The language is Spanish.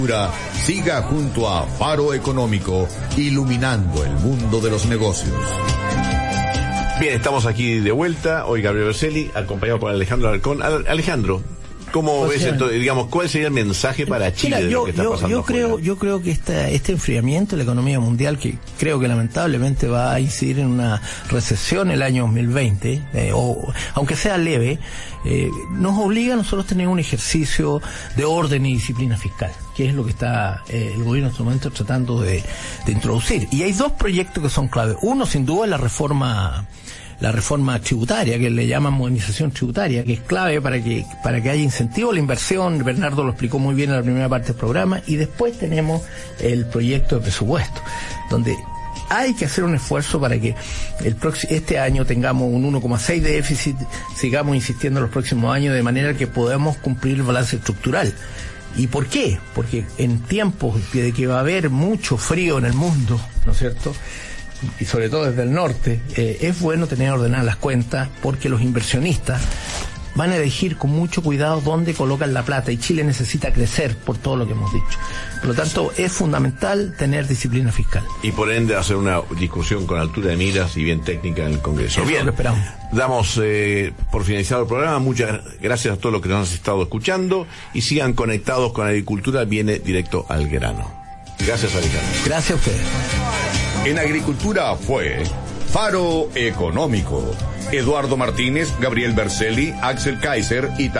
Siga junto a Faro Económico, iluminando el mundo de los negocios. Bien, estamos aquí de vuelta. Hoy Gabriel Berzelli, acompañado por Alejandro Alarcón. Alejandro, ¿cómo ves entonces, digamos, cuál sería el mensaje para Chile de lo que está pasando? Yo creo que este enfriamiento de la economía mundial, que creo que lamentablemente va a incidir en una recesión el año 2020, o aunque sea leve, nos obliga a nosotros a tener un ejercicio de orden y disciplina fiscal, que es lo que está el gobierno en este momento tratando de introducir. Y hay dos proyectos que son clave. Uno, sin duda, es la reforma tributaria, que le llaman modernización tributaria, que es clave para que haya incentivo a la inversión. Bernardo lo explicó muy bien en la primera parte del programa. Y después tenemos el proyecto de presupuesto, donde hay que hacer un esfuerzo para que este año tengamos un 1,6 de déficit, sigamos insistiendo en los próximos años, de manera que podamos cumplir el balance estructural. ¿Y por qué? Porque en tiempos de que va a haber mucho frío en el mundo, ¿no es cierto?, y sobre todo desde el norte, es bueno tener ordenadas las cuentas, porque los inversionistas van a elegir con mucho cuidado dónde colocan la plata, y Chile necesita crecer por todo lo que hemos dicho. Por lo tanto, es fundamental tener disciplina fiscal. Y por ende hacer una discusión con altura de miras y bien técnica en el Congreso. Bien, lo esperamos. Damos por finalizado el programa. Muchas gracias a todos los que nos han estado escuchando, y sigan conectados con Agricultura, viene directo al grano. Gracias, Alejandro. Gracias a ustedes. En Agricultura fue Faro Económico. Eduardo Martínez, Gabriel Berzelli, Axel Kaiser y